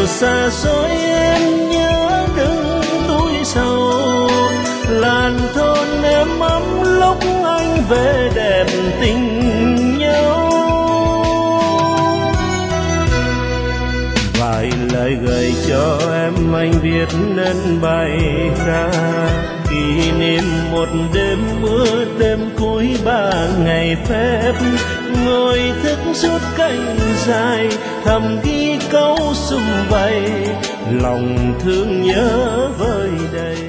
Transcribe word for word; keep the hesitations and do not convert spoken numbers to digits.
xa xôi em nhớ đừng túi sầu, làn thôn em ấm lúc anh về đẹp tình nhau. Vài lời gửi cho em anh viết nên bài ca, kỷ niệm một đêm mưa đêm cuối ba ngày phép, ngồi thức suốt cánh dài thầm ghi câu sum vầy, lòng thương nhớ vơi đầy.